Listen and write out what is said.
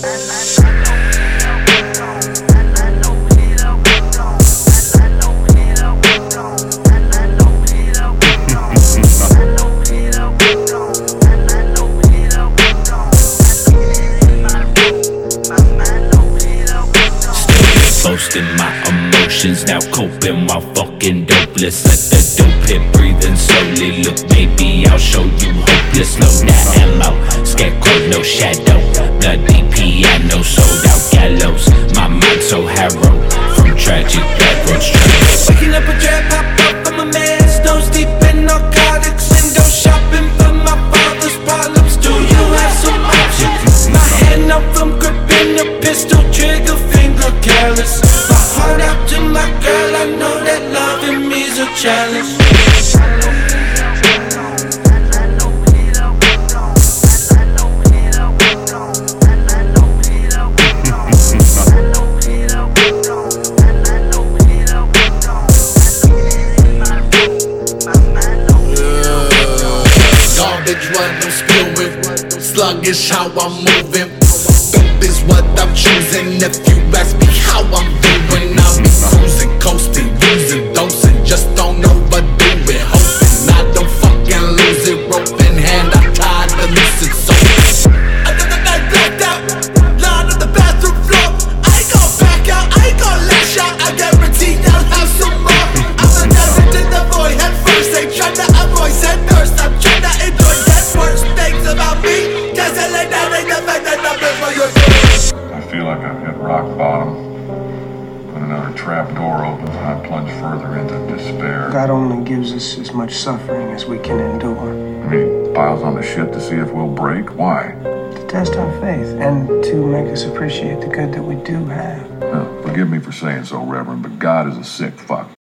Boasting my emotions, now coping while fucking dopeless. Let the dope hit breathing slowly. Look, baby, I'll show you hopeless. Load that ammo, scarecrow, no shadow. Bloody piano, sold out gallows. My mind so harrowed from tragic backroads. Waking up a trap, pop up, I'm a man. Nose deep in narcotics. Window shopping for my father's problems. Do you have some options? My hand up from gripping a pistol trigger, finger careless. My heart out to my girl, I know that loving me's a challenge. Garbage what I'm spewing, sluggish how I'm moving. Dope is what I'm choosing. If you ask me how I'm doing, I'll be cruising, coasting, using, dosing. Just don't overdo it, hoping I don't fucking lose it. Rope in hand, I'm tired of losing soul. I got the night blacked out, lying on the bathroom floor. I ain't gon' back out, I ain't gon' lash out. I guarantee I'll have some more. I'm a dive into the void head first. They tryna avoid said thirst. I'm tryna enjoy that worst things about me. Cause I like that ain't the fact that I'm in for your first. I feel like I've hit rock bottom. When another trap door opens and I plunge further into despair. God only gives us as much suffering as we can endure. I mean, piles on the shit to see if we'll break? Why? To test our faith and to make us appreciate the good that we do have. Forgive me for saying so, Reverend, but God is a sick fuck.